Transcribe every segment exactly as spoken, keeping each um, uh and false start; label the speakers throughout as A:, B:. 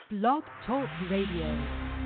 A: Blog Talk Radio.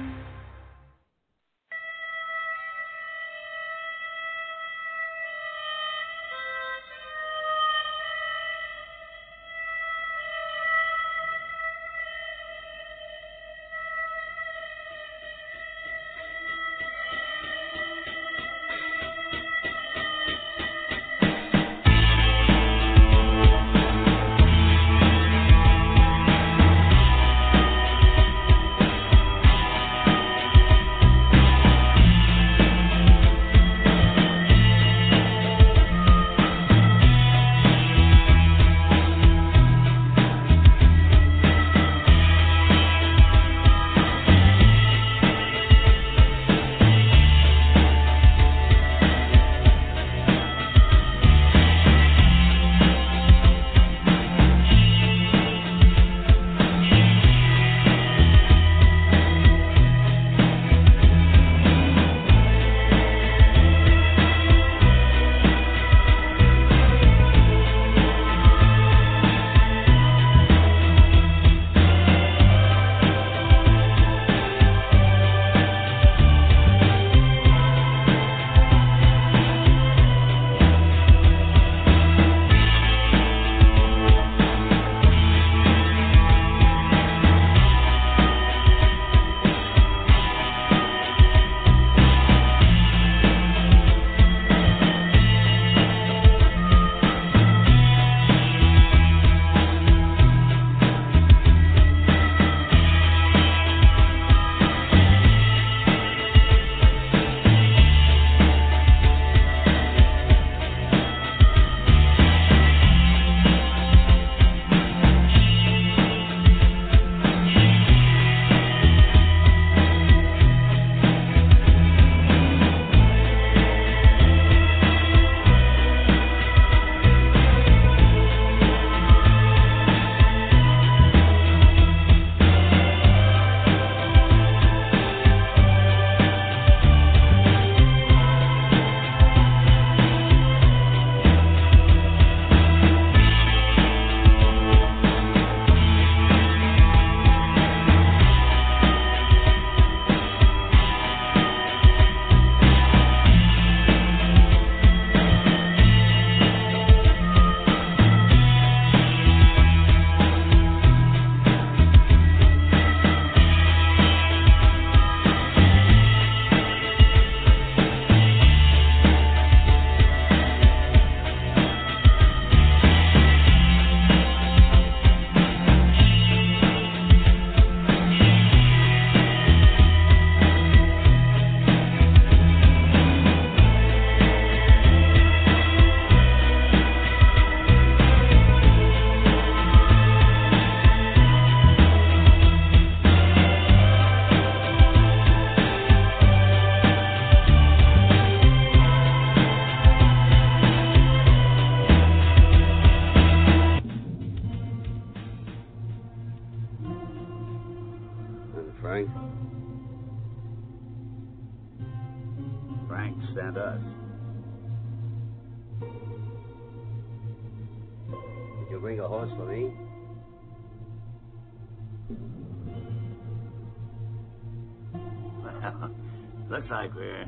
B: Looks like we're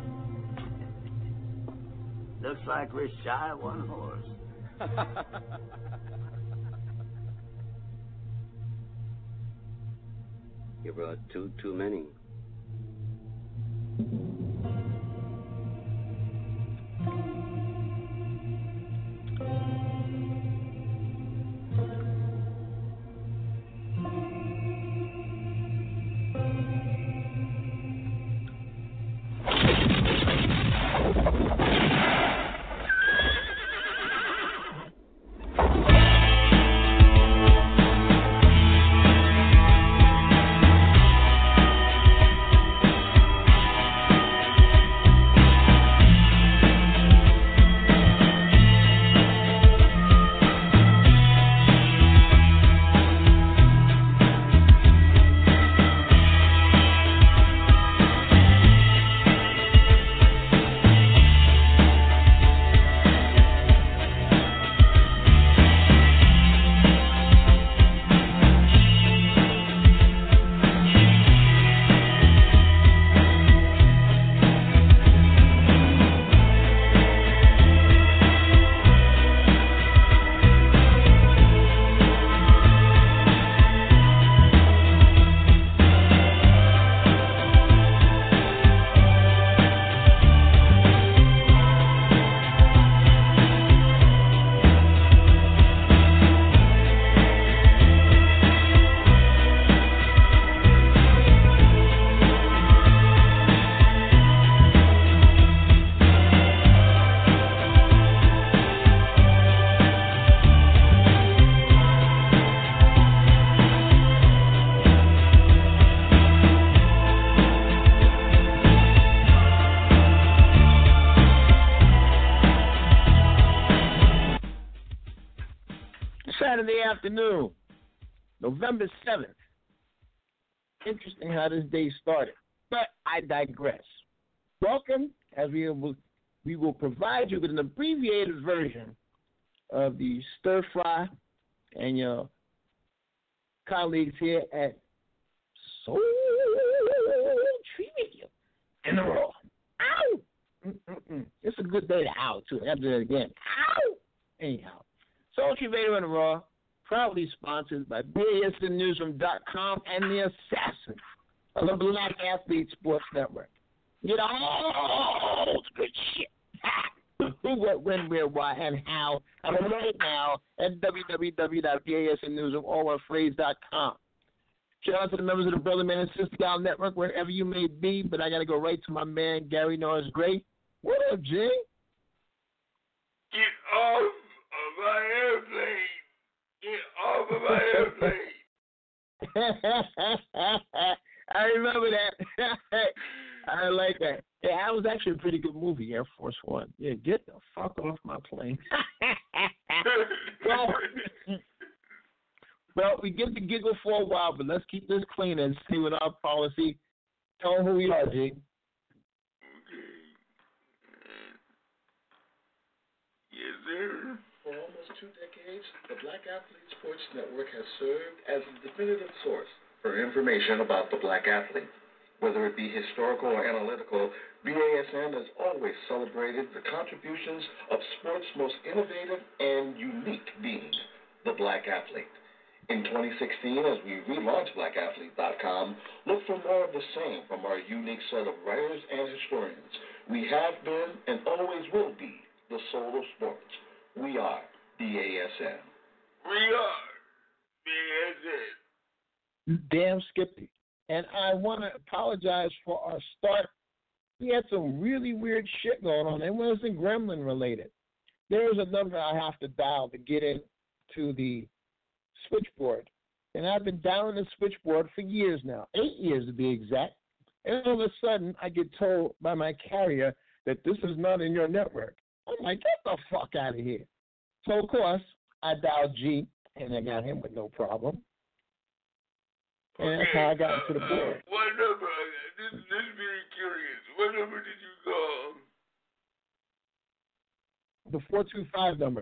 B: looks like we're shy of one horse.
C: You brought two too many. afternoon, November seventh. Interesting how this day started, but I digress. Welcome, as we will, we will provide you with an abbreviated version of the Stir Fry and your colleagues here at Soul Tree Radio in the Raw. Ow! Mm-mm-mm. It's a good day to ow, too. I have to do it again. Ow! Anyhow, Soul Tree Radio in the Raw, proudly sponsored by B A S N Newsroom dot com and the Assassin of the Black Athlete Sports Network. You know, all the good shit. Who, what, when, where, why, and how. I'm right now at w w w dot b a s n newsroom all one phrase dot com. Shout out to the members of the Brother Man and Sister Gal Network, wherever you may be, but I got to go right to my man, Gary Norris Gray. What up, Jay?
D: Get off of my airplane. Get off of my airplane.
C: I remember that. I like that. Yeah, that was actually a pretty good movie, Air Force One. Yeah, get the fuck off my plane. well, well, we get to giggle for a while, but let's keep this clean and see what our policy. Tell them who we are, G.
D: Yes, sir.
E: For almost two decades, the Black Athlete Sports Network has served as the definitive source for information about the black athlete. Whether it be historical or analytical, B A S N has always celebrated the contributions of sports' most innovative and unique being, the black athlete. In twenty sixteen, as we relaunched black athlete dot com, look for more of the same from our unique set of writers and historians. We have been and always will be the soul of sports. We are B A S N.
D: We are B A S N.
C: Damn Skippy. And I want to apologize for our start. We had some really weird shit going on. It wasn't gremlin related. There's a number I have to dial to get into the switchboard. And I've been dialing the switchboard for years now, eight years to be exact. And all of a sudden, I get told by my carrier that this is not in your network. I'm like, get the fuck out of here. So, of course, I dialed G, and I got him with no problem. And
D: okay,
C: that's how I got
D: uh,
C: into the board.
D: Uh, what number? This, this is very curious. What number did you call?
C: The four two five number.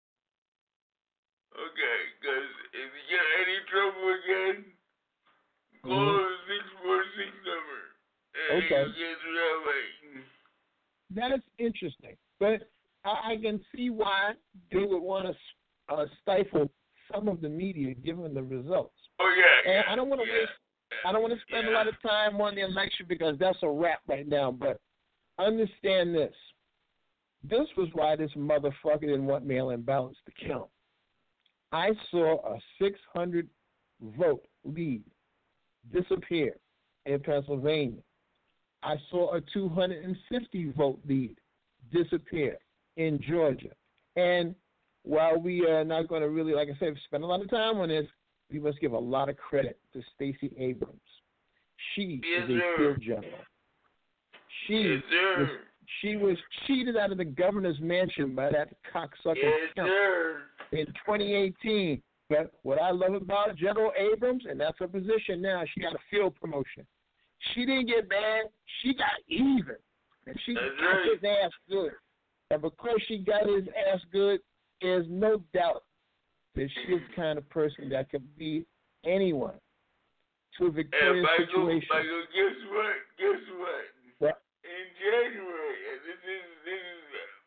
D: Okay, because if you get any trouble again, call
C: Mm-hmm.
D: the six four six number. And
C: Okay.
D: you get to that way.
C: That is interesting. But I, I can see why they would want to uh, stifle some of the media given the results.
D: Oh, yeah.
C: And
D: yeah,
C: I don't want to
D: yeah,
C: waste. I don't want to spend
D: yeah.
C: a lot of time on the election because that's a wrap right now. But understand this: this was why this motherfucker didn't want mail-in ballots to count. I saw a six hundred vote lead disappear in Pennsylvania. I saw a two hundred fifty vote lead disappear in Georgia. And while we are not going to really, like I said, spend a lot of time on this, we must give a lot of credit to Stacey Abrams. She
D: yes,
C: is a
D: sir.
C: field general. She
D: Yes, sir.
C: was she was cheated out of the governor's mansion by that cocksucker
D: Yes,
C: Trump
D: sir.
C: in twenty eighteen. But what I love about General Abrams, and that's her position now, she got a field promotion. She didn't get mad. She got even. And she
D: That's
C: got
D: right.
C: his ass good. And because she got his ass good, there's no doubt that she's the kind of person that can lead anyone to a
D: Hey,
C: victorious
D: Michael,
C: situation.
D: Michael, guess what? Guess what?
C: What?
D: In January, and this is this is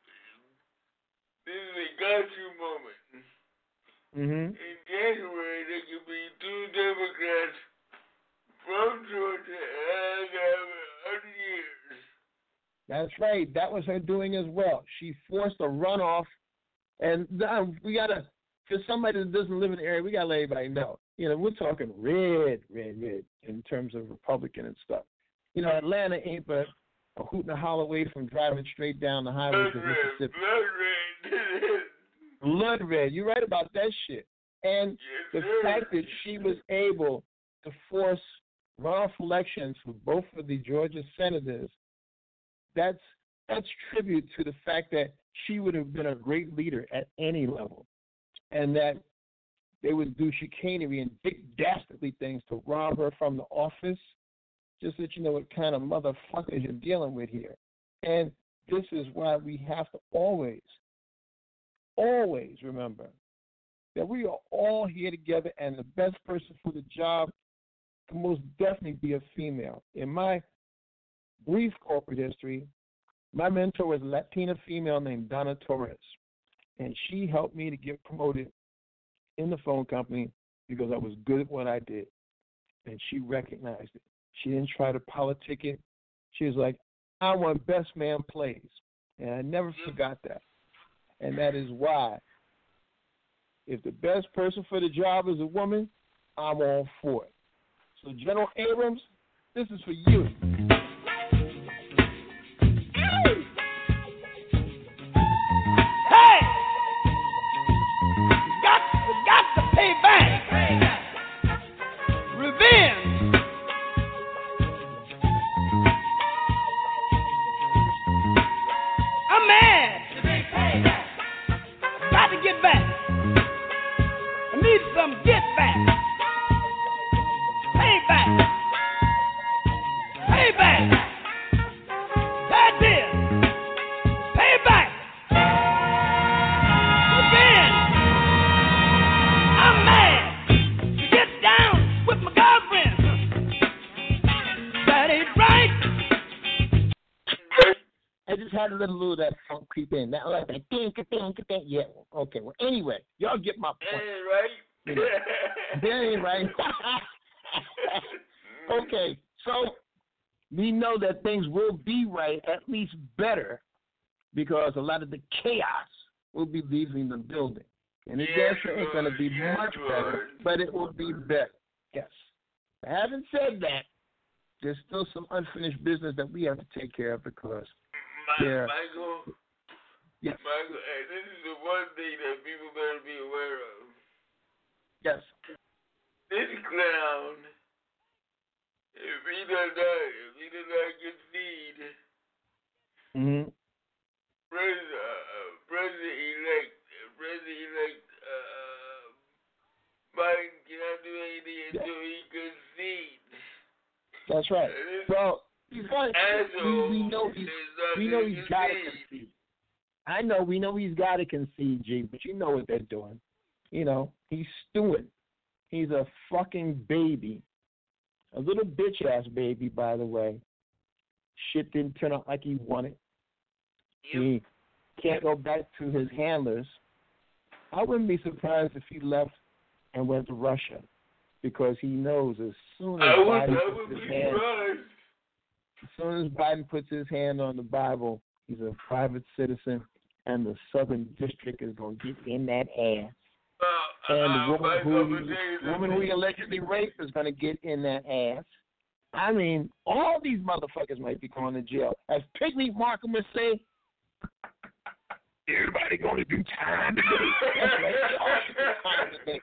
D: this is a got you moment.
C: Mm-hmm.
D: In January, there could be two Democrats from Georgia and have one hundred years.
C: That's right. That was her doing as well. She forced a runoff, and uh, we gotta, for somebody that doesn't live in the area, we gotta let everybody know. You know, we're talking red, red, red in terms of Republican and stuff. You know, Atlanta ain't but a hoot and a holler away from driving straight down the highway
D: Blood
C: to
D: red,
C: Mississippi.
D: blood red.
C: Blood red. You're right about that shit. And
D: Yes,
C: the
D: sir.
C: fact that she was able to force runoff elections for both of the Georgia senators, that's that's tribute to the fact that she would have been a great leader at any level, and that they would do chicanery and big dastardly things to rob her from the office. Just so that you know what kind of motherfuckers you're dealing with here. And this is why we have to always, always remember that we are all here together, and the best person for the job can most definitely be a female. In my brief corporate history, my mentor was a Latina female named Donna Torres, and she helped me to get promoted in the phone company because I was good at what I did, and she recognized it. She didn't try to politic it. She was like, I want best man plays. And I never forgot that. And that is why, if the best person for the job is a woman, I'm all for it. So, General Abrams, this is for you.
F: Hey! We got, we got to pay back. Revenge. I'm mad. Got to get back. I need some get back. Pay back. Pay back. That's it. Pay back. Revenge. I'm mad. To get down with my girlfriend. That ain't right.
C: I just had to let a little of that funk creep in. That like that ding, ding, ding. Yeah. Okay. Well, anyway, y'all get my
D: That
C: point.
D: ain't right.
C: You know, that ain't right. Okay. So we know that things will be right, at least better, because a lot of the chaos will be leaving the building, and it
D: Yes,
C: definitely ain't going to be
D: Lord.
C: much
D: Yes,
C: better,
D: Lord.
C: but it will be better. Yes. Having said that, there's still some unfinished business that we have to take care of because.
D: My,
C: Yeah.
D: Michael,
C: Yes.
D: Michael, hey, this is the one thing that people better be aware of.
C: Yes.
D: This clown, if he does not, if he does not concede,
C: Mm-hmm.
D: President, uh, President-elect, President-elect uh, Biden cannot do anything until he concedes.
C: That's right.
D: And this
C: Well, he's got.
D: asshole
C: We, we know he's.
D: is not
C: We know
D: gonna
C: he's got to
D: concede.
C: concede. I know. We know he's got to concede, G. But you know what they're doing. You know, he's stewing. He's a fucking baby, a little bitch ass baby, by the way. Shit didn't turn out like he wanted.
D: Yep.
C: He can't go back to his handlers. I wouldn't be surprised if he left and went to Russia, because he knows as soon as
D: I would,
C: Biden
D: I
C: puts
D: would
C: his
D: be
C: hand,
D: surprised.
C: as soon as Biden puts his hand on the Bible, he's a private citizen, and the Southern District is going to get in that ass.
D: Uh,
C: And the
D: uh,
C: woman
D: Michael,
C: who,
D: I'm gonna tell you
C: woman who
D: something.
C: he allegedly raped is going to get in that ass. I mean, all these motherfuckers might be going to jail. As Pygmy Markham would say, everybody going to do time today. That's right. They all should do time today.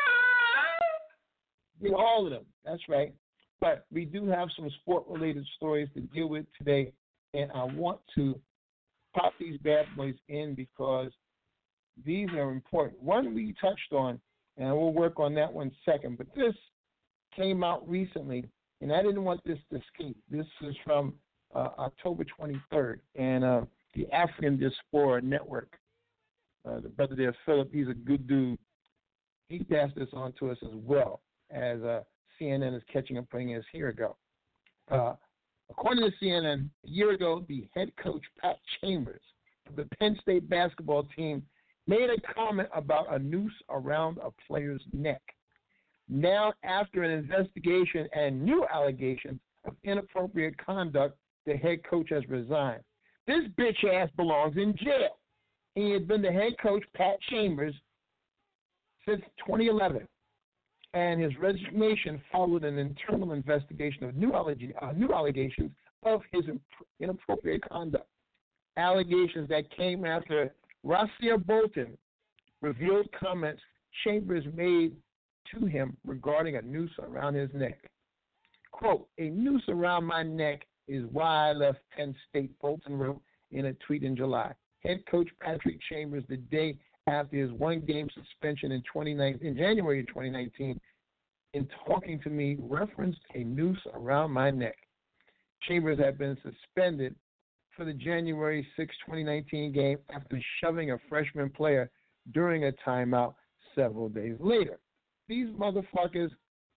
C: Get all of them. That's right. But we do have some sport-related stories to deal with today, and I want to pop these bad boys in because these are important. One we touched on, and we'll work on that one second, but this came out recently, and I didn't want this to escape. This is from uh, October twenty-third, and uh, the African Diaspora Network. Uh, the brother there, Philip, he's a good dude. He passed this on to us as well, as uh, C N N is catching up bringing us here ago. Uh, according to C N N, a year ago, the head coach, Pat Chambers, of the Penn State basketball team, made a comment about a noose around a player's neck. Now, after an investigation and new allegations of inappropriate conduct, the head coach has resigned. This bitch ass belongs in jail. He had been the head coach, Pat Chambers, since twenty eleven, and his resignation followed an internal investigation of new, alleg- uh, new allegations of his imp- inappropriate conduct. Allegations that came after Rasir Bolton revealed comments Chambers made to him regarding a noose around his neck. Quote, "A noose around my neck is why I left Penn State," Bolton wrote in a tweet in July. Head coach Patrick Chambers, the day after his one-game suspension in twenty nineteen, in January of twenty nineteen, in talking to me, referenced a noose around my neck. Chambers had been suspended for the January sixth, twenty nineteen game after shoving a freshman player during a timeout several days later. These motherfuckers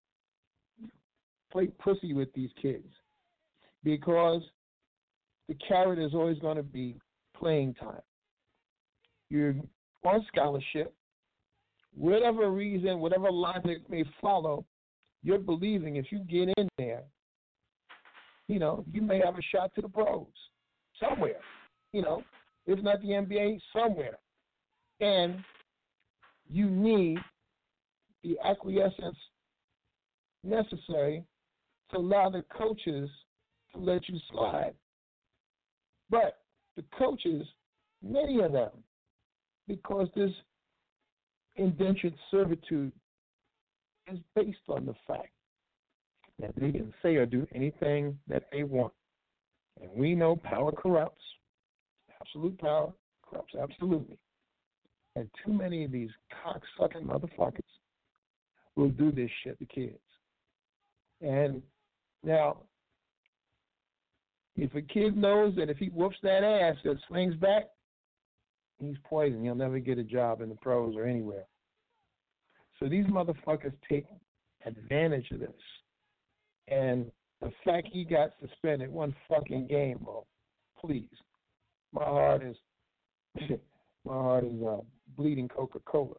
C: play pussy with these kids because the carrot is always going to be playing time. You're on scholarship. Whatever reason, whatever logic may follow, you're believing if you get in there, you know, you may have a shot to the pros somewhere, you know, if not the N B A, somewhere. And you need the acquiescence necessary to allow the coaches to let you slide. But the coaches, many of them, because this indentured servitude is based on the fact that they can say or do anything that they want. And we know power corrupts. Absolute power corrupts absolutely. And too many of these cocksucking motherfuckers will do this shit to kids. And now, if a kid knows that if he whoops that ass that swings back, he's poison. He'll never get a job in the pros or anywhere. So these motherfuckers take advantage of this. And the fact he got suspended one fucking game, well, please. My heart is my heart is uh, bleeding Coca-Cola.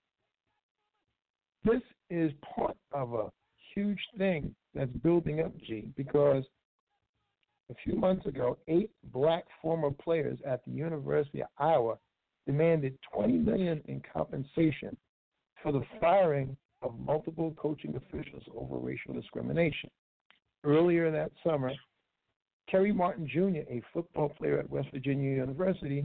C: This is part of a huge thing that's building up, G, because a few months ago, eight black former players at the University of Iowa demanded twenty million dollars in compensation for the firing of multiple coaching officials over racial discrimination. Earlier that summer, Kerry Martin Junior, a football player at West Virginia University,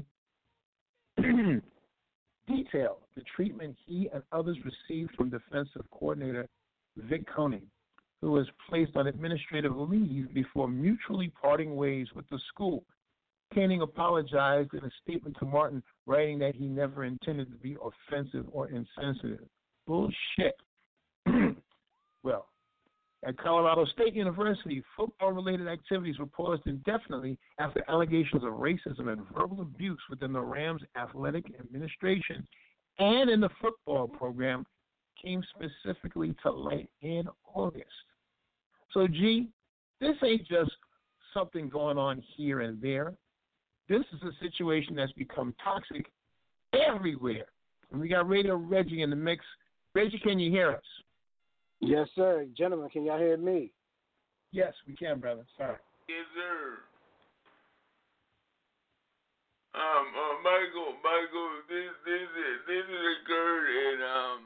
C: detailed the treatment he and others received from defensive coordinator Vic Koenig, who was placed on administrative leave before mutually parting ways with the school. Koenig apologized in a statement to Martin, writing that he never intended to be offensive or insensitive. Bullshit. Well, at Colorado State University, football-related activities were paused indefinitely after allegations of racism and verbal abuse within the Rams athletic administration and in the football program came specifically to light in August. So, G, this ain't just something going on here and there. This is a situation that's become toxic everywhere. And we got Radio Reggie in the mix. Reggie, can you hear us?
G: Yes, sir. Gentlemen, can y'all hear me?
C: Yes, we can, brother. Sorry.
D: Yes, sir. Um, uh, Michael, Michael, this, this, this is occurred in, um,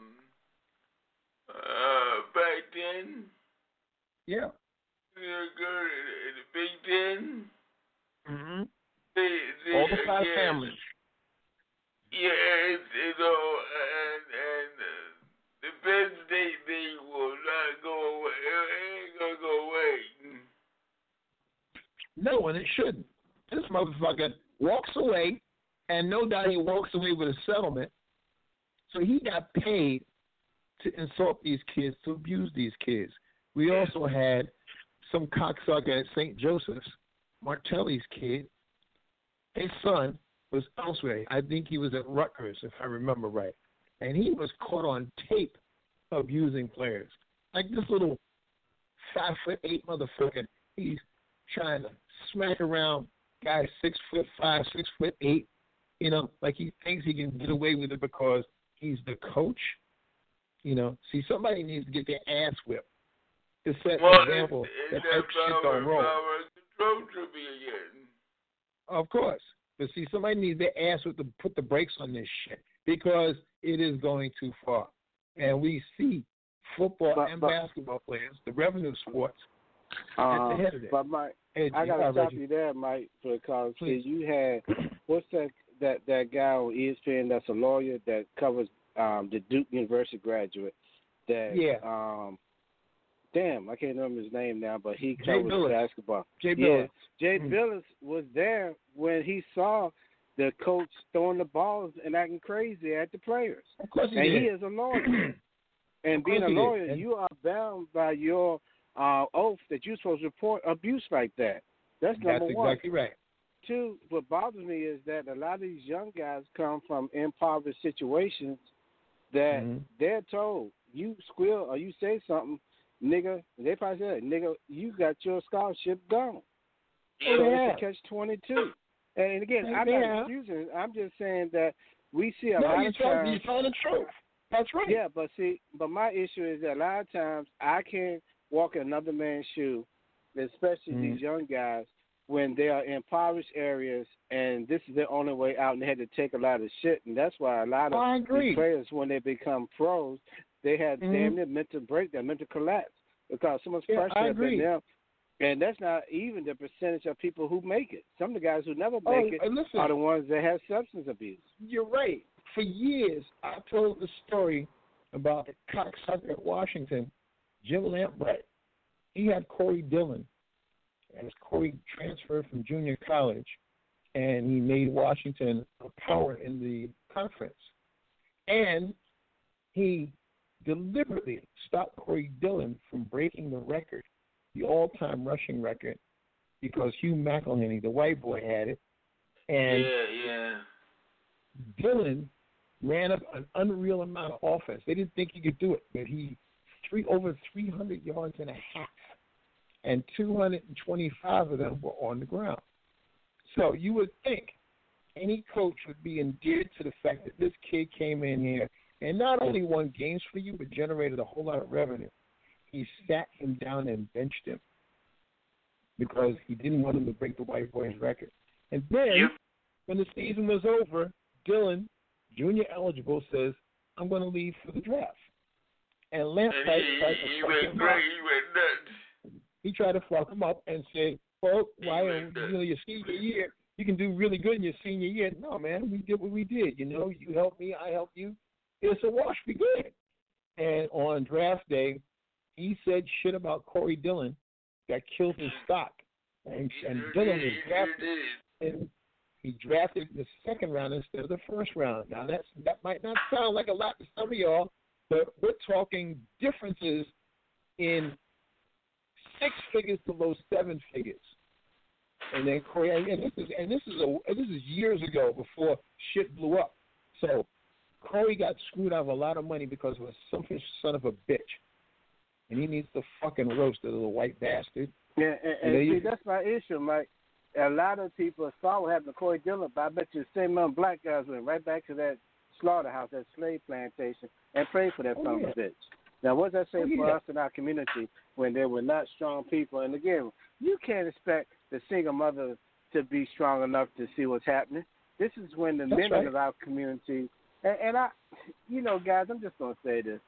D: uh, back then.
C: Yeah.
D: This occurred in, in the Big Ten.
C: Mm-hmm.
D: They, they,
C: All the five
D: again,
C: families.
D: Yeah, it's, it's all, and, and, uh, the Penn State thing will not go away. It ain't gonna go away.
C: No, and it shouldn't. This motherfucker walks away, and no doubt he walks away with a settlement. So he got paid to insult these kids, to abuse these kids. We also had some cocksucker at Saint Joseph's, Martelli's kid. His son was elsewhere. I think he was at Rutgers, if I remember right. And he was caught on tape abusing players. Like this little five foot eight motherfucker, he's trying to smack around guys six foot five, six foot eight, you know, like he thinks he can get away with it because he's the coach. You know, see, somebody needs to get their ass whipped to set
D: well,
C: an example
D: it's,
C: that
D: it's
C: that shit don't roll.
D: Control should be again.
C: Of course. But see, somebody needs their ass with to put the brakes on this shit because it is going too far. And we see football
G: but,
C: and
G: but,
C: basketball players, the revenue sports,
G: uh,
C: at the head of it.
G: But Mike,
C: hey,
G: I gotta stop
C: Reggie.
G: you there, Mike, because
C: Please.
G: you had what's that that that guy on E S P N that's a lawyer that covers um, the Duke University graduate. That
C: Yeah.
G: um, damn, I can't remember his name now, but he
C: Jay
G: covers
C: Billis.
G: basketball.
C: Jay
G: yeah,
C: Billis.
G: Jay
C: Mm.
G: Billis was there when he saw the coach throwing the balls and acting crazy at the players.
C: Of course he
G: and
C: did.
G: he is a lawyer. And being a
C: he
G: lawyer,
C: did.
G: you are bound by your uh, oath that you're supposed to report abuse like that. That's number
C: That's
G: one.
C: exactly right.
G: Two, what bothers me is that a lot of these young guys come from impoverished situations that
C: Mhm.
G: they're told, you squeal or you say something, nigga, they probably say, nigga, you got your scholarship gone.
D: Yeah.
G: So
C: Yeah.
G: it's a catch twenty-two. And again, I'm
C: Yeah.
G: not excusing it. I'm just saying that we see a
C: No,
G: lot
C: you're
G: of
C: telling,
G: times.
C: you're telling the truth. That's right.
G: Yeah, but see, but my issue is that a lot of times I can't walk in another man's shoe, especially
C: Mhm.
G: these young guys, when they are in impoverished areas and this is their only way out and they had to take a lot of shit. And that's why a lot of
C: I agree.
G: these players, when they become pros, they have
C: Mhm.
G: damn near mental breakdown, mental collapse because so much
C: Yeah,
G: pressure
C: I
G: has been
C: agree.
G: there. And that's not even the percentage of people who make it. Some of the guys who never
C: Oh,
G: make it
C: and listen.
G: are the ones that have substance abuse.
C: You're right. For years, I told the story about the cocksucker at Washington, Jim Lambright. He had Corey Dillon, as Corey transferred from junior college, and he made Washington a power in the conference. And he deliberately stopped Corey Dillon from breaking the record, the all-time rushing record, because Hugh McElhenney, the white boy, had it. And
D: Yeah, yeah.
C: Dillon ran up an unreal amount of offense. They didn't think he could do it, but he three over three hundred yards and a half, and two hundred twenty-five of them were on the ground. So you would think any coach would be endeared to the fact that this kid came in here and not only won games for you, but generated a whole lot of revenue. He sat him down and benched him because he didn't want him to break the white boy's record. And then,
D: Yep.
C: when the season was over, Dillon, junior eligible, says, I'm going to leave for the draft. And Lance
D: And
C: tried,
D: he,
C: tried
D: he,
C: to
D: he
C: fuck
D: went
C: him up.
D: crazy. He went nuts.
C: He tried to fuck him up and said, well, why,
D: He
C: you
D: went nuts.
C: know, your senior year, you can do really good in your senior year. No, man, we did what we did. You know, you helped me, I helped you. It's a wash. Be good. And on draft day, he said shit about Corey Dillon that killed his stock. And,
D: He
C: and
D: sure
C: Dillon
D: did.
C: was
D: He sure
C: drafted.
D: did.
C: And he drafted in the second round instead of the first round. Now, that's, that might not sound like a lot to some of y'all, but we're talking differences in six figures to low seven figures. And then Corey, and this is and this is a this is years ago before shit blew up. So Corey got screwed out of a lot of money because of a selfish son of a bitch, and he needs to fucking roast the little white bastard.
G: Yeah, and, and
C: And
G: see,
C: they-
G: that's my issue, Mike. A lot of people saw what happened to Corey Dillon, but I bet you the same amount of black guys went right back to that slaughterhouse, that slave plantation, and prayed for that
C: Oh,
G: son
C: yeah.
G: of a bitch. Now, what does that say
C: Oh,
G: for
C: yeah.
G: us in our community when they were not strong people? And again, you can't expect the single mother to be strong enough to see what's happening. This is when the
C: That's
G: men
C: right.
G: of our community, and, and I, you know, guys, I'm just gonna say this.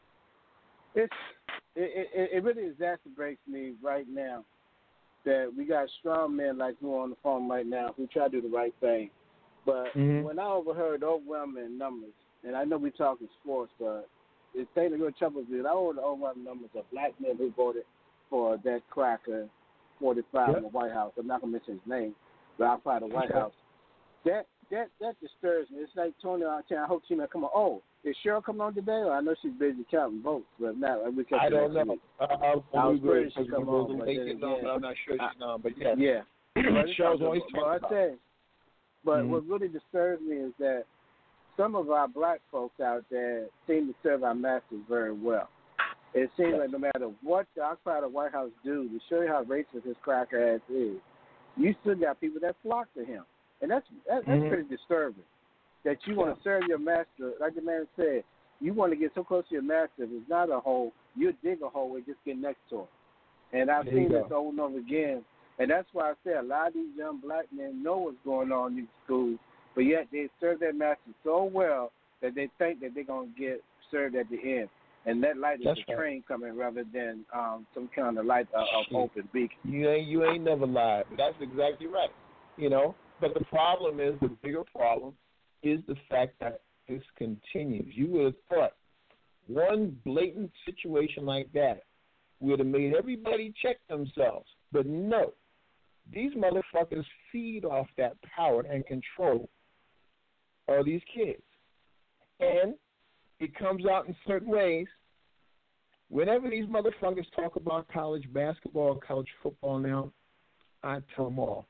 G: It's it, it, it really exacerbates me right now that we got strong men like you on the phone right now who try to do the right thing. But
C: Mhm.
G: when I overheard overwhelming numbers, and I know we're talking sports, but the thing that really troubles me is I heard the overwhelming numbers of black men who voted for that cracker forty-five
C: Yep.
G: in the White House. I'm not going to mention his name, but outside the White
C: Okay.
G: House. That that that disturbs me. It's like Tony out there. I hope she may come on. Oh, is Cheryl coming on today? Or I know she's busy counting votes, but not. We catch
C: I
G: her
C: don't
G: next
C: know.
G: week.
C: Uh, I'll,
G: I was
C: we were,
G: pretty sure
C: we
G: come
C: were
G: on, but
C: late
G: then
C: getting on,
G: again,
C: but I'm not sure she's on. But yeah,
G: Yeah. But it's
C: Cheryl's
G: not-
C: always
G: but
C: talking
G: I
C: about
G: tell you, But
C: Mhm.
G: what really disturbs me is that some of our black folks out there seem to serve our masters very well. It seems
C: Yes.
G: like no matter what the occupy the White House do to show you how racist his cracker ass is, you still got people that flock to him. And that's that, that's
C: Mhm.
G: pretty disturbing. That you want to serve your master, like the man said, you want to get so close to your master, if it's not a hole, you dig a hole and just get next to it. And I've
C: There you
G: seen
C: go.
G: this over and over again. And that's why I say a lot of these young black men know what's going on in these schools, but yet they serve their master so well that they think that they're going to get served at the end. And that light is
C: That's
G: a
C: right.
G: train coming rather than um, some kind of light uh, of
C: Shit.
G: hope and beacon.
C: You ain't you ain't never lied. That's exactly right. You know, but the problem is the bigger problem is the fact that this continues. You would have thought one blatant situation like that would have made everybody check themselves, but no. These motherfuckers feed off that power and control are these kids. And it comes out in certain ways. Whenever these motherfuckers talk about college basketball, college football now, I tell them all.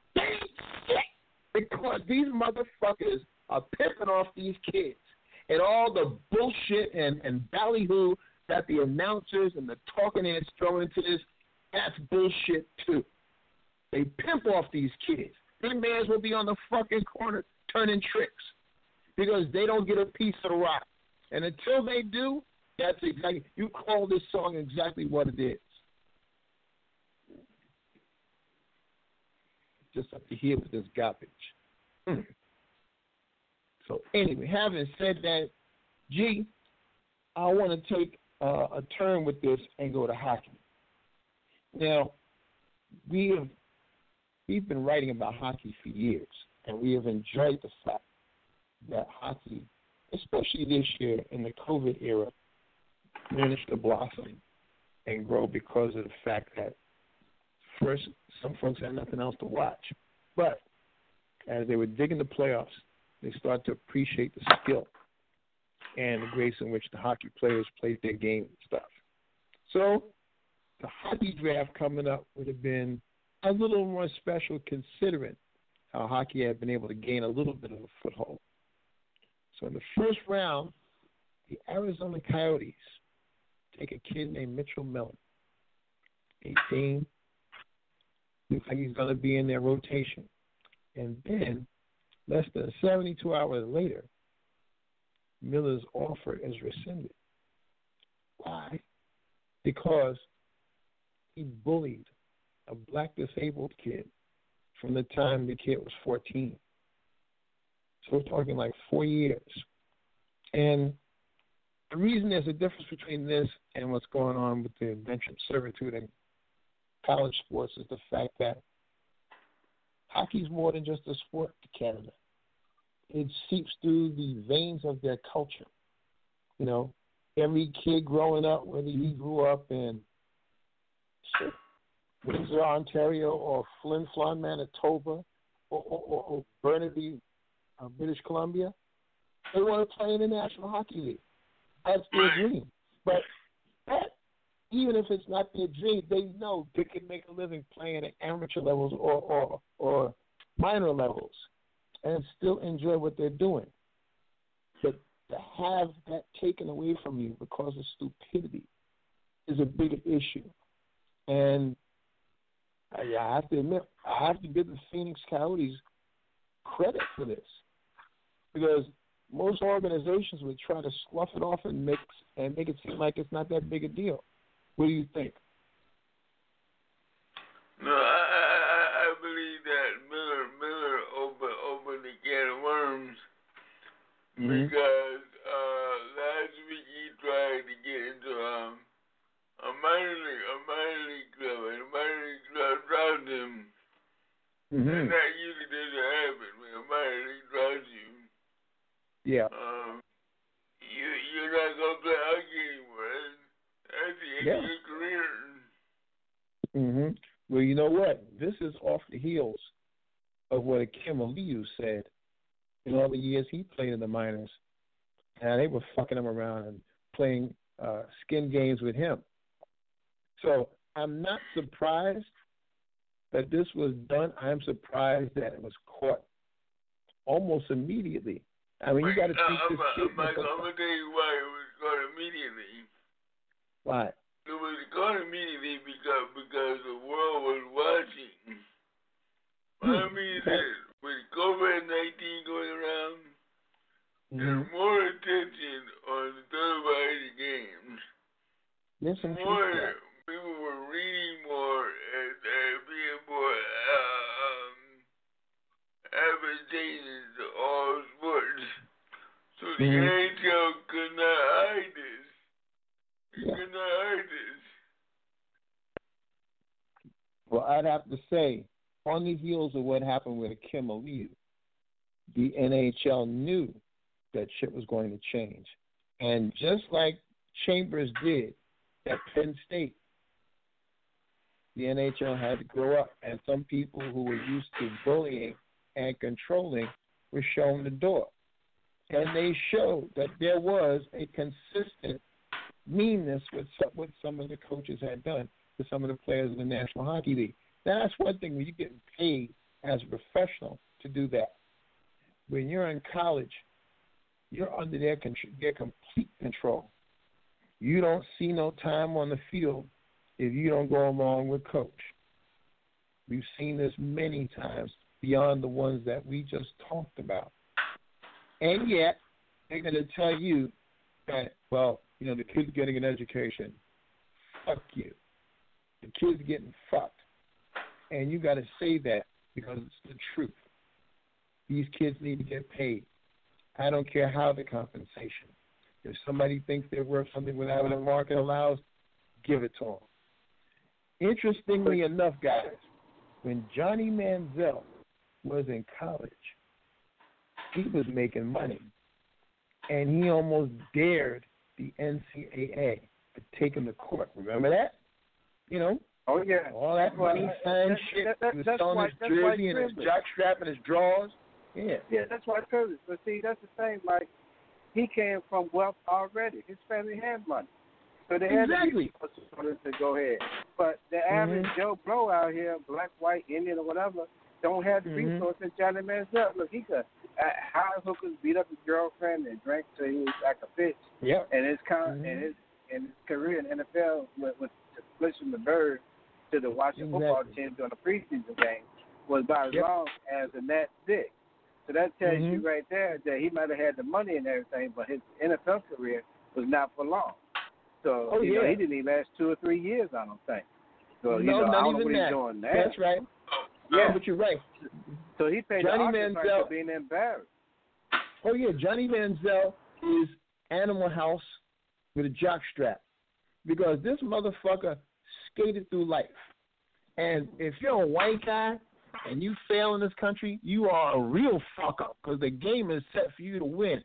C: Because these motherfuckers are pimping off these kids. And all the bullshit and, and ballyhoo that the announcers and the talking heads throw into this, that's bullshit too. They pimp off these kids. These mans will be on the fucking corner turning tricks because they don't get a piece of the rock. And until they do, that's exactly, you call this song exactly what it is. Just up to here with this garbage. Hmm. So anyway, having said that, G, I want to take uh, a turn with this and go to hockey. Now, we have we've been writing about hockey for years, and we have enjoyed the fact that hockey, especially this year in the COVID era, managed to blossom and grow because of the fact that first, some folks had nothing else to watch. But as they were digging the playoffs, they started to appreciate the skill and the grace in which the hockey players played their game and stuff. So the hockey draft coming up would have been a little more special considering how hockey had been able to gain a little bit of a foothold. So in the first round, the Arizona Coyotes take a kid named Mitchell Miller, eighteen. Looks like he's going to be in their rotation. And then, less than seventy-two hours later, Miller's offer is rescinded. Why? Because he bullied a black disabled kid from the time the kid was fourteen. So we're talking like four years. And the reason there's a difference between this and what's going on with the indentured servitude in college sports is the fact that hockey's more than just a sport to Canada. It seeps through the veins of their culture. You know, every kid growing up, whether he grew up in Windsor, Ontario, or Flin Flon, Manitoba, or, or, or, or Burnaby, uh, British Columbia, they want to play in the National Hockey League. That's their dream. But that, even if it's not their dream, they know they can make a living playing at amateur levels or, or, or minor levels and still enjoy what they're doing. But to have that taken away from you because of stupidity is a bigger issue. And I, I have to admit, I have to give the Phoenix Coyotes credit for this because most organizations would try to slough it off and make and make it seem like it's not that big a deal. What do you think?
D: No, I I, I believe that Miller Miller opened opened the can of worms mm-hmm. because uh, last week he tried to get into um, a minor league a minor league club and a minor league club dropped him. Mm-hmm. And that usually doesn't happen when a minor league drops you.
C: Yeah.
D: Um, you you're not gonna play hockey anymore. That's the end
C: yeah.
D: of your career.
C: Mhm. Well, you know what? This is off the heels of what Akim Aliu said in all the years he played in the minors. And they were fucking him around and playing uh, skin games with him. So I'm not surprised that this was done. I'm surprised that it was caught almost immediately. I mean, you got to think
D: uh,
C: this
D: I'm,
C: kid.
D: I'm, I'm going to tell you why it was caught immediately.
C: Why?
D: It was caught immediately because because the world was watching. What I mean is that with COVID nineteen going around, mm-hmm. there's more attention on the televised games.
C: Yes, I'm
D: more
C: sure.
D: People were reading more and, and being more uh, um, advantageous to all sports. So the
C: mm-hmm.
D: N H L could not hide this. It
C: yeah.
D: could not hide this.
C: Well, I'd have to say, on the heels of what happened with Akim Aliu, the N H L knew that shit was going to change. And just like Chambers did at Penn State, the N H L had to grow up, and some people who were used to bullying and controlling were shown the door. and they showed that there was a consistent meanness with some, what some of the coaches had done to some of the players in the National Hockey League. Now, that's one thing when you're getting paid as a professional to do that. When you're in college, you're under their, their complete control. You don't see no time on the field if you don't go along with coach. We've seen this many times beyond the ones that we just talked about. And yet, they're going to tell you that, well, you know, the kid's getting an education. Fuck you. The kid's getting fucked. And you got to say that because it's the truth. These kids need to get paid. I don't care how the compensation. If somebody thinks they're worth something without the market allows, give it to them. Interestingly enough, guys, when Johnny Manziel was in college, he was making money, and he almost dared the N C double A to take him to court. Remember that? You know?
G: Oh, yeah.
C: All that money, sign shit.
G: That, that,
C: he was
G: that's
C: selling
G: why,
C: his
G: that's
C: jersey and his jockstrap and his drawers. Yeah.
G: Yeah, that's white privilege. But see, that's the thing. Like, he came from wealth already. His family had money. So they had
C: exactly.
G: to be for him to go ahead. But the average
C: mm-hmm.
G: Joe Blow out here, black, white, Indian, or whatever, don't have the
C: mm-hmm.
G: resources Johnny Manziel. Look, he could uh, hire hookers, beat up his girlfriend, and drink till he was like a bitch.
C: Yep.
G: And his con-
C: mm-hmm.
G: and his and his career in the N F L with, with pushing the bird to the Washington
C: exactly.
G: football team during the preseason game was about as
C: yep.
G: long as the net dick. So that tells
C: mm-hmm.
G: you right there that he might have had the money and everything, but his N F L career was not for long. So
C: oh,
G: you
C: yeah.
G: know, he didn't even last two or three years, I don't think. So you
C: no,
G: know,
C: not
G: I don't
C: even
G: know what
C: that.
G: he's doing now.
C: That's right.
G: Yeah,
C: no, but you're right.
G: So he paid
C: Johnny
G: the Manziel
C: Manziel
G: for being embarrassed.
C: Oh yeah, Johnny Manziel is Animal House with a jockstrap because this motherfucker skated through life. And if you're a white guy and you fail in this country, you are a real fuck up because the game is set for you to win.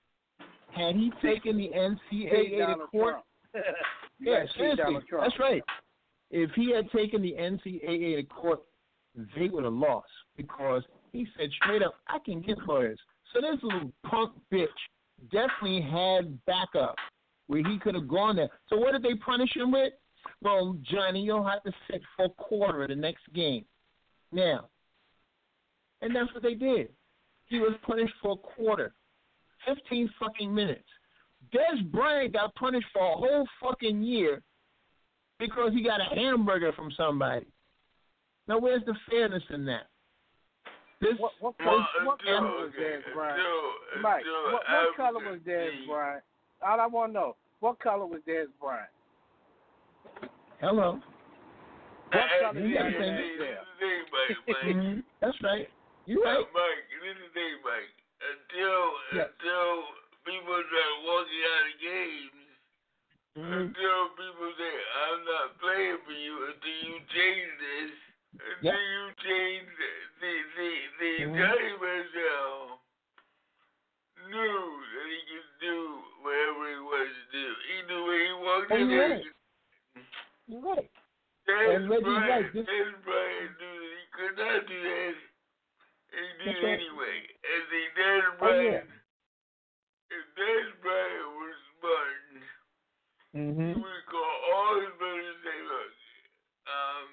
C: Had he taken the N C double A to court, yeah, seriously, that's right. If he had taken the N C double A to court, they would have lost because he said straight up, I can get lawyers. So this little punk bitch definitely had backup where he could have gone there. So what did they punish him with? Well, Johnny, you'll have to sit for a quarter of the next game. Now, and that's what they did. He was punished for a quarter, fifteen fucking minutes. Des Bryant got punished for a whole fucking year because he got a hamburger from somebody. Now, where's the fairness in that? This
G: what what,
D: well,
G: what, what
D: Joe,
G: color was
D: okay,
G: Des Bryant?
D: Joe,
G: Mike,
D: Joe,
G: what, what color was Des Bryant? All I want to know, what color was Des Bryant?
C: Hello.
G: What color
C: you
G: was
C: got
G: Des
D: Mike,
C: mm-hmm. That's right. You right.
D: Uh, Mike, this is the thing, Mike. Until,
C: yeah.
D: until people start walking out of games, mm-hmm. until people say, I'm not playing for you until you change this, until yep. you change the, the, the, the mm-hmm. Johnny Manziel knew that he could do whatever he wanted to do. He knew where he walked in there.
C: Right. You're right.
D: Des
C: and Reggie's
D: Bryant,
C: right. This...
D: Des Bryant knew that he could not do that. He did it right. anyway. And see, Des Bryant, oh, yeah. if Des Bryant was smart,
C: mm-hmm.
D: he would call all his brothers and say, look, um,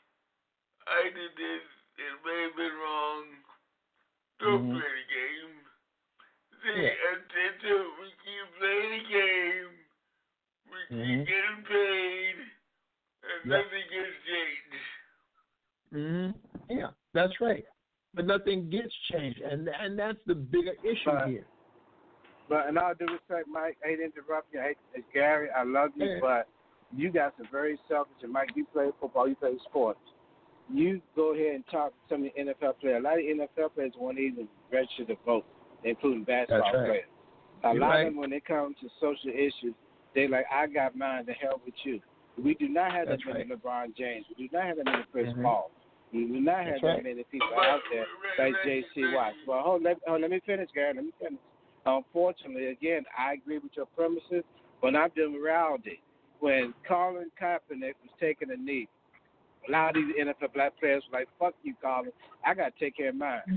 D: I did this, it may have been wrong, don't mm-hmm. play the game. See, yeah. until we keep playing the game, we keep mm-hmm. getting paid, and yep. nothing gets changed.
C: Mm-hmm. Yeah, that's right. But nothing gets changed, and and that's the bigger issue
G: but,
C: here.
G: But in all due respect, Mike, I hate to interrupt you. I hate, it's Gary, I love you, yeah. but you guys are very selfish. And Mike, you play football, you play sports. You go ahead and talk to some of the N F L players. A lot of N F L players won't even register to vote, including basketball
C: right.
G: players. A
C: You're
G: lot
C: right.
G: of them, when they come to social issues, they like, I got mine, to hell with you. We do not have
C: That's
G: that many
C: right.
G: LeBron James. We do not have that many Chris
C: mm-hmm.
G: Paul. We do not have
C: That's
G: that
C: right.
G: many people out there like J C Watts. Well, hold, let, hold, let me finish, Gary. Let me finish. Unfortunately, again, I agree with your premises, but I'm dealing with reality. When Colin Kaepernick was taking a knee, a lot of these N F L black players were like, fuck you, Colin. I got to take care of mine.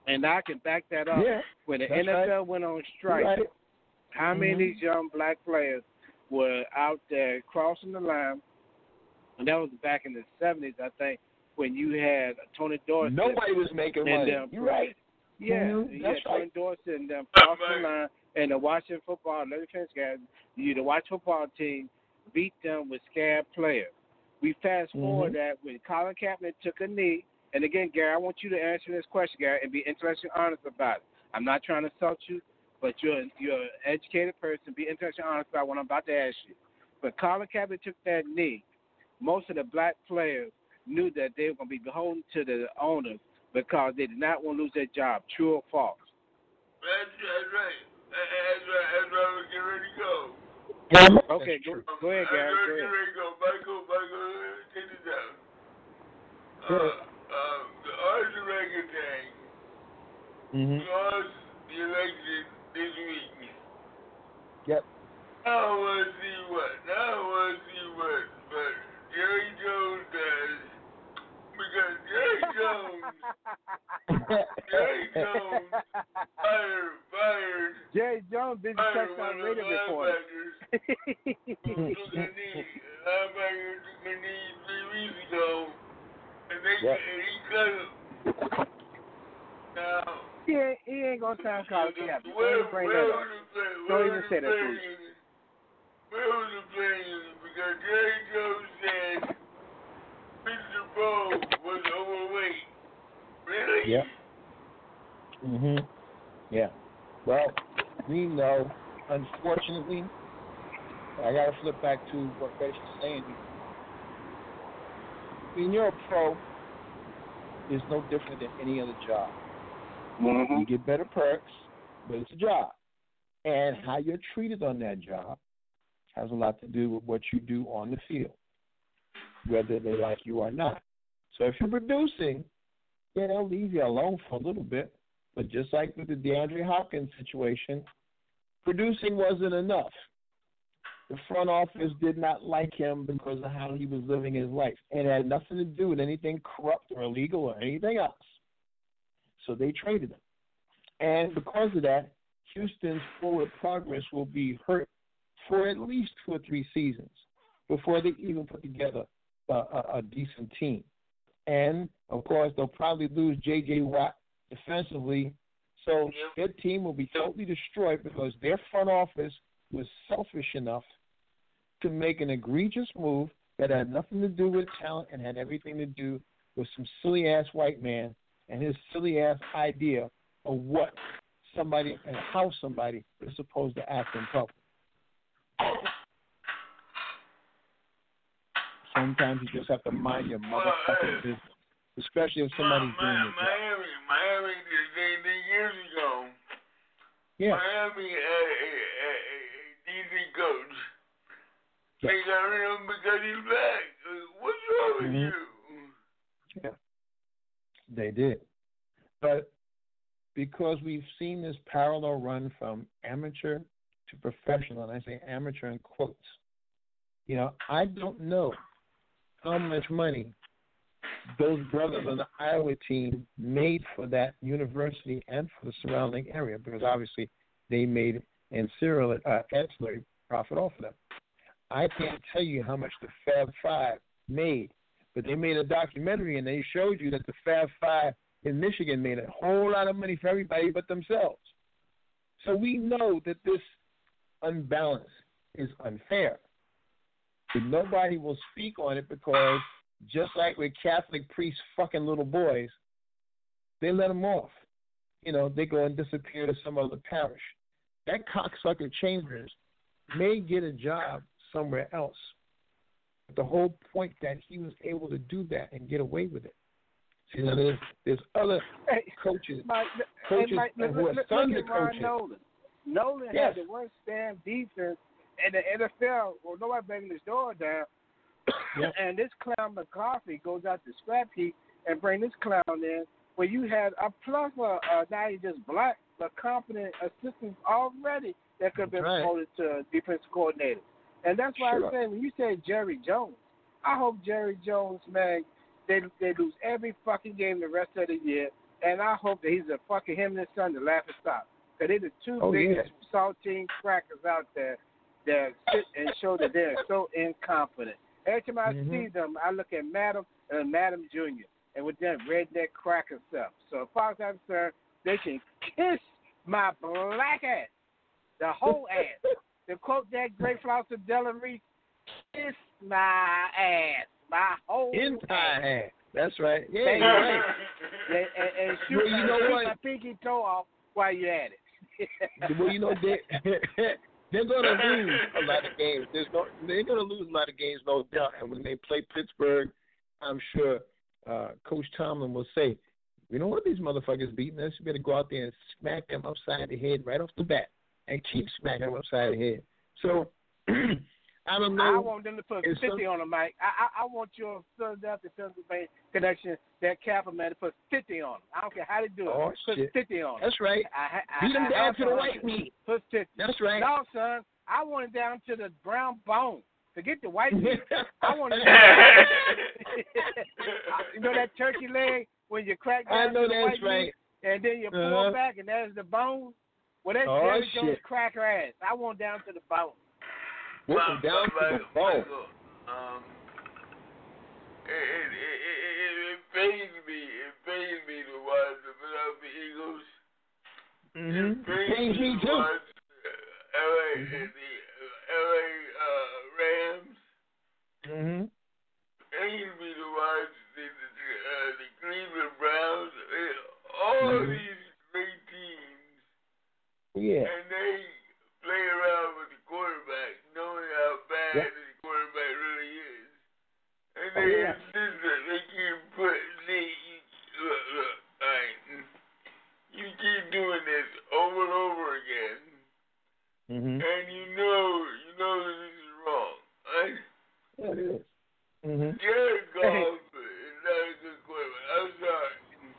G: And I can back that up.
C: Yeah,
G: when the
C: that's
G: N F L
C: right.
G: went on strike,
C: Right.
G: how many
C: Mhm.
G: of these young black players were out there crossing the line? And that was back in the seventies, I think, when you had Tony Dorsett.
C: Nobody was making
G: and
C: money.
G: them,
C: You're right.
G: Yeah,
C: Mhm,
G: you
C: that's
G: had Tony
C: right.
G: Dorsett and them crossing the line, and the Washington football, let me finish, guys. You, the Washington football team beat them with scared players. We fast forward
C: Mhm.
G: that when Colin Kaepernick took a knee, and again, Gary, I want you to answer this question, Gary, and be intellectually honest about it. I'm not trying to insult you, but you're you're an educated person. Be intellectually honest about what I'm about to ask you. When Colin Kaepernick took that knee, most of the black players knew that they were going to be beholden to the owners because they did not want to lose their job. True or false?
D: That's, that's right. That's right. That's right. We're getting ready to go.
C: Yeah,
G: Okay,
C: that's
G: go,
C: true.
G: go ahead, Gary.
D: That's
G: Go
D: right. Get
G: ahead.
D: ready to go. Michael, Michael, take this down.
C: Go
D: Uh,
C: ahead.
D: uh, the Arthur Reagan thing
C: Mhm.
D: lost the election this week.
C: Yep.
D: Now I want to see what. Now I want to see what. But Jerry Jones does. Because Jerry Jones, Jerry Jones fired, fired,
G: Jerry Jones did the
D: fired
G: touchdown
D: one of
G: radio
D: the
G: report.
D: linebackers who took a knee. Linebacker took a knee three weeks ago, and they
C: Yep.
D: and he cut him. Now,
G: he, ain't, he ain't going to sound Colin Kaepernick. Don't
D: where,
G: even bring
D: where
G: that
D: was
G: up.
D: the play?
G: Don't
D: Where
G: even
D: was
G: say
D: the
G: that,
D: play
G: please.
D: unit? Where was the play unit? Because Jerry Jones said Mister Bo was overweight. Really?
C: Yep. Mhm. Yeah. Well, we know, unfortunately, I got to flip back to what Rich was saying. When you're a pro, it's no different than any other job.
G: Mm-hmm.
C: You get better perks, but it's a job. And how you're treated on that job has a lot to do with what you do on the field, whether they like you or not. So if you're producing, yeah, they'll leave you alone for a little bit. But just like with the DeAndre Hopkins situation, producing wasn't enough. The front office did not like him because of how he was living his life. And it had nothing to do with anything corrupt or illegal or anything else. So they traded him. And because of that, Houston's forward progress will be hurt for at least two or three seasons before they even put together a, a, a decent team. And, of course, they'll probably lose J J. Watt defensively. So their team will be totally destroyed because their front office was selfish enough to make an egregious move that had nothing to do with talent and had everything to do with some silly-ass white man and his silly-ass idea of what somebody and how somebody is supposed to act in public. Sometimes you just have to mind your motherfucking business, especially if somebody's doing it.
D: Miami, Miami did the same thing years ago.
C: Yeah.
D: Miami had a, a, a, a decent coach. They got rid of him because he's black. What's wrong with
C: Mhm.
D: you?
C: Yeah, they did. But because we've seen this parallel run from amateur to professional, and I say amateur in quotes, you know, I don't know how much money those brothers on the Iowa team made for that university and for the surrounding area, because obviously they made ancillary, uh, ancillary profit off of them. I can't tell you how much the Fab Five made, but they made a documentary and they showed you that the Fab Five in Michigan made a whole lot of money for everybody but themselves. So we know that this unbalance is unfair. But nobody will speak on it because just like with Catholic priests fucking little boys, they let them off. You know, they go and disappear to some other parish. That cocksucker Chambers may get a job somewhere else. But the whole point that he was able to do that and get away with it. You know, there's, there's other coaches,
G: Mike,
C: coaches
G: Mike,
C: who
G: look,
C: are
G: look,
C: sons
G: look
C: of
G: at Ron
C: coaches.
G: Nolan. Nolan
C: Yes.
G: had the worst damn defense in the N F L. Well, nobody banging his door down.
C: Yep.
G: And this clown McCarthy goes out to scrap heap and bring this clown in where you had a plethora of now you're just black but competent assistants already that could have been
C: That's right.
G: promoted to defensive coordinator. And that's why
C: Sure.
G: I'm saying when you say Jerry Jones, I hope Jerry Jones, man, they they lose every fucking game the rest of the year and I hope that he's a fucking him and his son to laugh and stop. Because they're the two
C: Oh,
G: biggest
C: yeah.
G: saltine crackers out there that sit and show that they're so incompetent. Every time I
C: Mm-hmm.
G: see them, I look at Madam and Madam Junior and with that redneck cracker stuff. So as far as I'm concerned, they can kiss my black ass, the whole ass. To quote that great philosopher Della Reese, kiss my ass, my whole
C: Entire ass. That's right. Yeah,
G: Thank
C: you're
G: you.
C: right.
G: and, and, and shoot,
C: Well, you
G: my,
C: know
G: shoot
C: what?
G: my pinky toe off while you're at it.
C: Well, you know, they, they're going to lose a lot of games. There's no, they're going to lose a lot of games, no doubt. And when they play Pittsburgh, I'm sure uh, Coach Tomlin will say, you know what, these motherfuckers beating us, you better go out there and smack them upside the head right off the bat and keep smacking them upside the head. So, I don't know.
G: I want them to put fifty some... on them, Mike. I, I I want your Philadelphia, Pennsylvania connection, that Kappa man, to put fifty on them. I don't care how they do it.
C: Oh,
G: put
C: shit.
G: fifty on them.
C: That's right.
G: I, I,
C: Beat them
G: I,
C: down
G: I,
C: to the white meat.
G: Put fifty.
C: That's right.
G: No, son. I want it down to the brown bone. Forget the white meat. I want it. You know that turkey leg when you crack down
C: I know
G: to the
C: that's
G: white
C: right.
G: meat, and then you pull
C: Uh-huh.
G: back, and there's the bone. Well, that's
C: Oh,
G: Jerry Jones
C: shit.
G: cracker ass. I want down to the bone.
C: Whoop them down to the bone.
D: Um, it, it, it, it, it pains me. It pains me to watch the Philadelphia Eagles.
C: Mm-hmm.
D: It pains,
C: Pains me
D: to
C: too.
D: watch uh, L A
C: Mm-hmm.
D: the L A uh, Rams.
C: Mm-hmm.
D: Pains me to watch the the, uh, the Cleveland Browns. Uh, all
C: Mm-hmm.
D: these great teams,
C: Yeah.
D: and they play around with the quarterback, knowing how bad
C: Yep.
D: the quarterback really is. And
C: Oh,
D: they
C: yeah.
D: insist that they keep put they look, look, all right, you keep doing this over and over again,
C: Mm-hmm.
D: and you know you know that this is wrong. Right?
C: Yeah, it is. Mm-hmm.
D: Jared Goff is not a good quarterback. I'm sorry.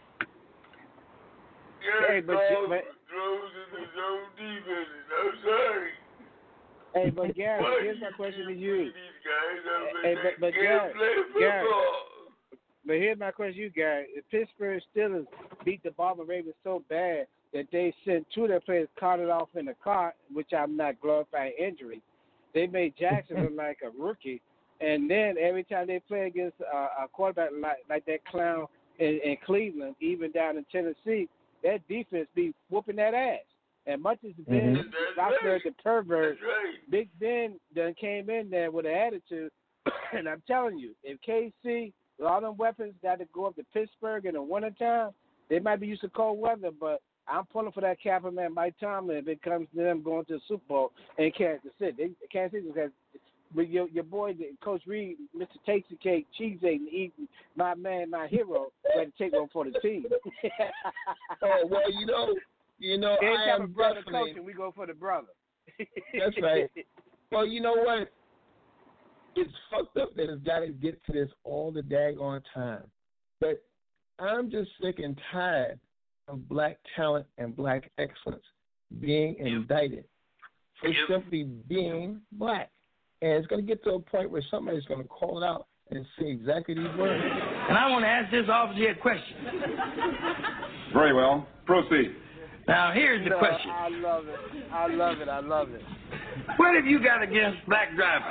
D: Jared
G: Hey, but you-
D: Goff
G: but-
D: throws in his own defenses. I'm sorry.
G: Hey, but Gary,
D: Why
G: here's
D: do
G: my
D: you
G: question to
D: keep
G: you.
D: putting these guys up and
G: Hey,
D: they
G: but- but
D: can't
G: Gary,
D: play
G: Gary,
D: football?
G: But here's my question to you, Gary. If Pittsburgh Steelers beat the Baltimore Ravens so bad that they sent two of their players carted off in a car, which I'm not glorifying injury, they made Jackson look like a rookie. And then every time they play against uh, a quarterback like, like that clown in, in Cleveland, even down in Tennessee, that defense be whooping that ass. And much as Ben
D: That's
G: Roethlisberger,
D: right.
G: the pervert,
D: That's right.
G: Big Ben done came in there with an attitude, and I'm telling you, if K C with all them weapons got to go up to Pittsburgh in the wintertime, they might be used to cold weather, but I'm pulling for that Kappa man, Mike Tomlin, if it comes to them going to the Super Bowl in Kansas City. They, Kansas City has, but your your boy, Coach Reed, Mister Tasty Cake, cheese eating, eating, my man, my hero, ready to take one for the team.
C: Oh, well, you know, you know,
G: Every
C: I
G: time a
C: am
G: brother
C: definitely.
G: coaching, we go for the brother.
C: That's right. Well, you know what? It's fucked up that it's got to get to this all the daggone time. But I'm just sick and tired of black talent and black excellence being indicted for
D: Yep.
C: simply being black. And it's going to get to a point where somebody's going to call it out and say exactly these words.
F: And I want to ask this officer a question.
H: Very well. Proceed.
F: Now, here's the
G: No,
F: question.
G: I love it. I love it. I love it.
F: What have you got against black drivers?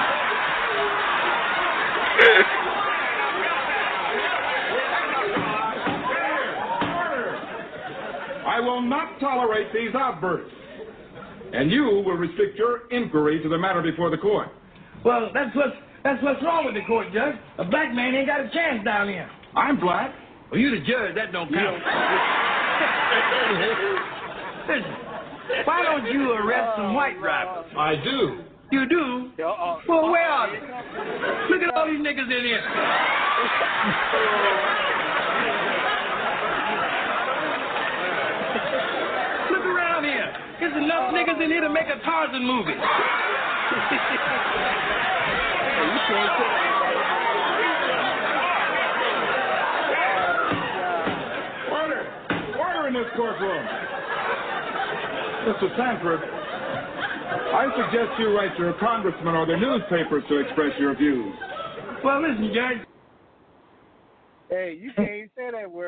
H: I will not tolerate these outbursts. And you will restrict your inquiry to the matter before the court.
F: Well, that's what's, that's what's wrong with the court, Judge. A black man ain't got a chance down here.
H: I'm black.
F: Well, you the judge. That don't count. Listen, why don't you arrest some white drivers?
H: I do.
F: You do?
G: Uh-oh.
F: Well, where are they? Look at all these niggas in here. Look around here. There's enough niggas in here to make a Tarzan movie.
H: Order. Order in this courtroom. Mister Sanford, I suggest you write your congressman or the newspapers to express your views.
F: Well, listen, Judge.
G: Hey, you can't even say that word.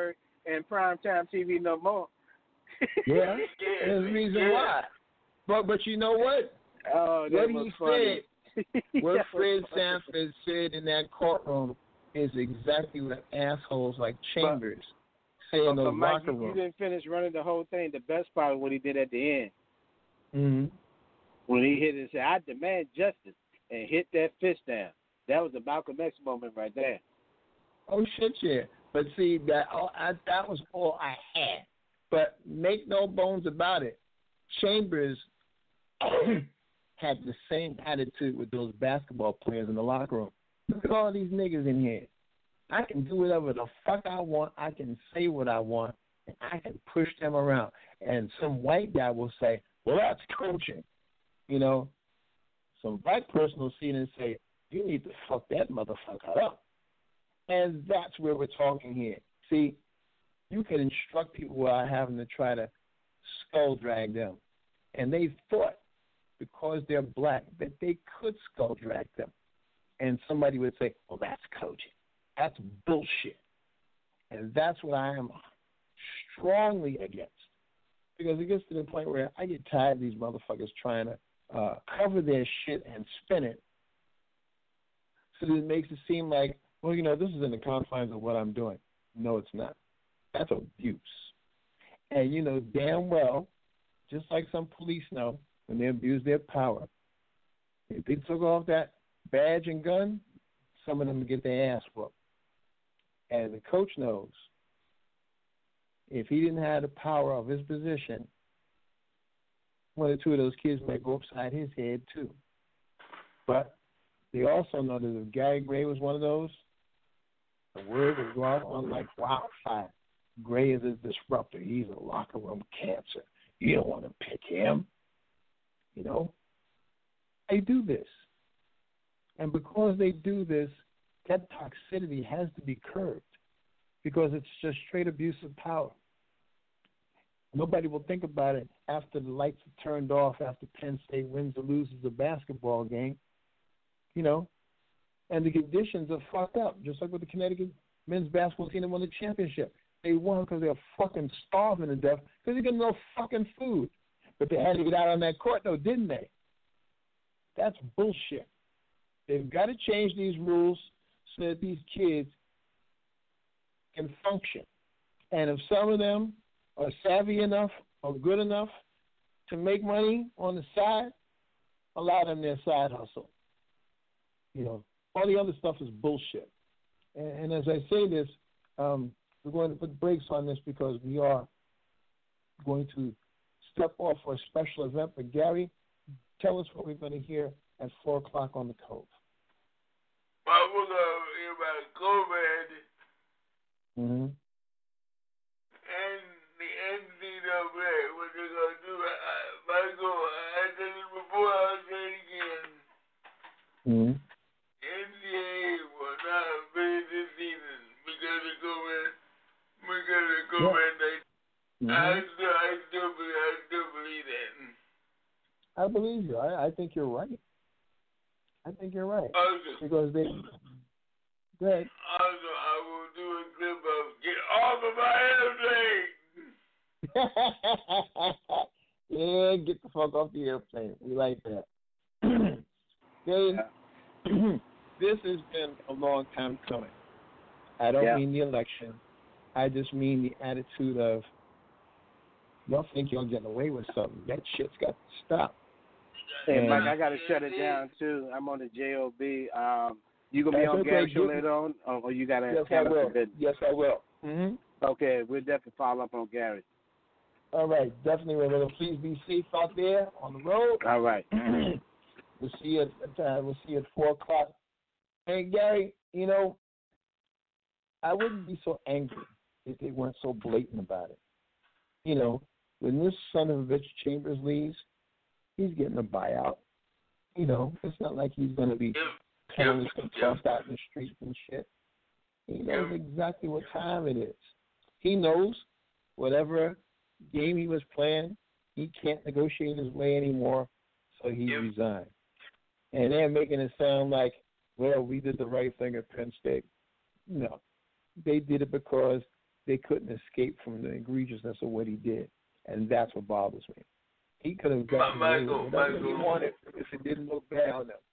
G: in primetime T V no more.
C: Yeah, there's a reason why. But but you know what?
G: Oh, that
C: what
G: was
C: he
G: funny.
C: said, what
G: That
C: Fred
G: was funny.
C: Sanford said in that courtroom is exactly what assholes like Chambers say in
G: But
C: those
G: Mike,
C: locker
G: you, you
C: rooms.
G: didn't finish running the whole thing. The best part was what he did at the end.
C: Mm-hmm.
G: When he hit it and said, I demand justice, and hit that fist down. That was the Malcolm X moment right there.
C: Oh shit, yeah. But see, that oh, I, that was all I had. But make no bones about it, Chambers had the same attitude with those basketball players in the locker room. Look at all these niggas in here. I can do whatever the fuck I want. I can say what I want, and I can push them around. And some white guy will say, well, that's coaching. You know, some black person will see it and say, you need to fuck that motherfucker up. And that's where we're talking here. See, you can instruct people without having to try to skull drag them. And they thought, because they're black, that they could skull drag them. And somebody would say, well, that's coaching. That's bullshit. And that's what I am strongly against. Because it gets to the point where I get tired of these motherfuckers trying to uh, cover their shit and spin it so that it makes it seem like, well, you know, this is in the confines of what I'm doing. No, it's not. That's abuse. And you know damn well, just like some police know, when they abuse their power, if they took off that badge and gun, some of them would get their ass whooped. And the coach knows if he didn't have the power of his position, one or two of those kids might go upside his head too. But they also know that if Gary Gray was one of those, the word would go out on like wildfire. Gray is a disruptor. He's a locker room cancer. You don't want to pick him. You know? They do this. And because they do this, that toxicity has to be curbed because it's just straight abuse of power. Nobody will think about it after the lights are turned off, after Penn State wins or loses a basketball game, you know, and the conditions are fucked up, just like with the Connecticut men's basketball team that won the championship. They won because they were fucking starving to death because they got no fucking food. But they had to get out on that court, though, didn't they? That's bullshit. They've got to change these rules so that these kids can function. And if some of them are savvy enough or good enough to make money on the side, allow them their side hustle. You know, all the other stuff is bullshit. And, and as I say this, um, we're going to put brakes on this because we are going to step off for a special event. But Gary, tell us what we're going to hear at four o'clock on the Cove.
D: Well, we're going to hear about COVID.
C: Mm-hmm.
D: And the N C double A, what they're going to do. I, Michael, I said it before, I'll say it again.
C: Mm-hmm.
D: N C A A will not finish this season because of COVID. Because of COVID nineteen.
C: Yeah.
D: I still, I still believe, I still believe that.
C: I believe you. I, I think you're right. I think you're right.
D: Also,
C: because they. Go ahead.
D: Also, I will do a clip of "Get Off of My Airplane."
C: Yeah, get the fuck off the airplane. We like that. Dave, this has been a long time coming. I don't
G: yeah.
C: mean the election. I just mean the attitude of, y'all think y'all getting away with something. That shit's got to stop.
G: Hey,
C: And
G: Mike, I got to shut it down, too. I'm on the J O B. Um, you going to be
C: That's
G: on
C: okay,
G: Gary Show
C: good.
G: later on, or, or you got to
C: Yes, I will. Yes, I will. Mm-hmm.
G: Okay, we'll definitely follow up on Gary.
C: All right, definitely, brother. Please be safe out there on the road.
G: All right.
C: We'll see you at uh, we'll see you at four o'clock. And Gary, you know, I wouldn't be so angry if they weren't so blatant about it. You know, when this son of a bitch Chambers leaves, he's getting a buyout. You know, it's not like he's going to be homeless and tossed out in the streets and shit. He knows exactly what time it is. He knows whatever game he was playing, he can't negotiate his way anymore, so he
D: Yep.
C: resigned. And they're making it sound like, well, we did the right thing at Penn State. No. They did it because they couldn't escape from the egregiousness of what he did, and that's what bothers me. He could have gotten away with whatever he wanted if it didn't look bad on them.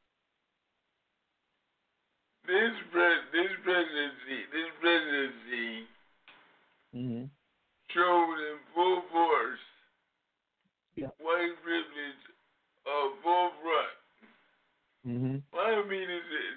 D: This pres- this presidency, this presidency
C: mm-hmm.
D: showed in full force
C: yeah.
D: white privilege of full front.
C: Mm-hmm.
D: What I mean is this: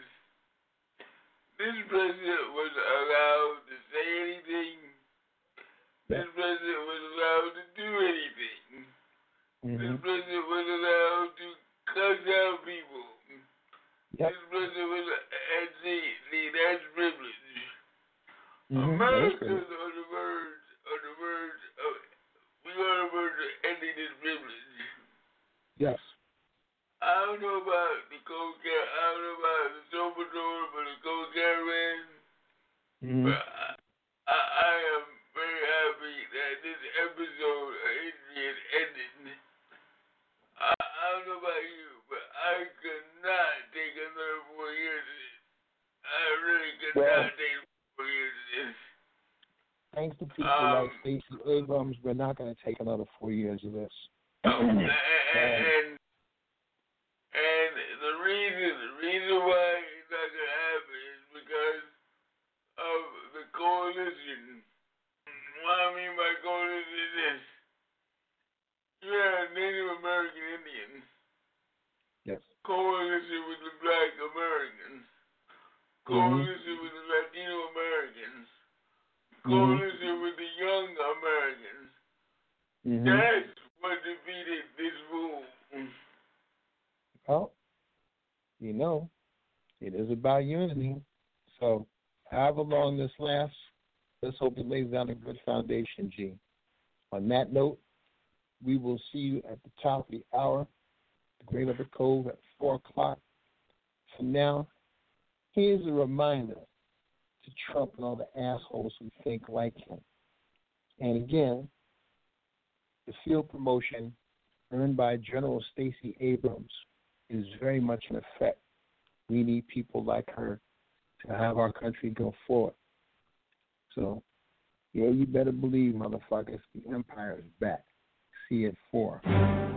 D: this president was allowed to say anything.
C: Yeah.
D: This president was allowed to do anything.
C: Mm-hmm.
D: This president was allowed to cuss out people.
C: Yep.
D: This president was, and see, see, that's privilege.
C: Mm-hmm.
D: America is on the verge, on the verge of, we're on the verge of ending this privilege.
C: Yes.
D: I don't know about the cold car, I don't know about the sober door, but the cold caravan.
C: Mm-hmm.
D: But I, I, I am very happy that this episode of history has ended. I, I don't know about you, but I could not take another four years of this. I really could
C: well,
D: not take four years of this.
C: Thanks to people
D: um,
C: like Stacey Abrams, we're not going to take another four years of this.
D: and, and and the reason the reason why it's not going to happen is because of the coalition. What I mean by coalition is this. You have Native American Indians.
C: Yes.
D: Coalition with the Black Americans. Coalition mm-hmm. with the Latino Americans. Coalition mm-hmm. with the young Americans. Mm-hmm. That's what defeated this move.
C: Well, you know, it is about unity. So, however long this lasts, let's hope it lays down a good foundation, G. On that note, we will see you at the top of the hour, the Great Upper Cove at four o'clock. For now, here's a reminder to Trump and all the assholes who think like him. And again, the field promotion earned by General Stacey Abrams is very much in effect. We need people like her to have our country go forward. So, yeah, you better believe, motherfuckers, the empire is back. See you at four.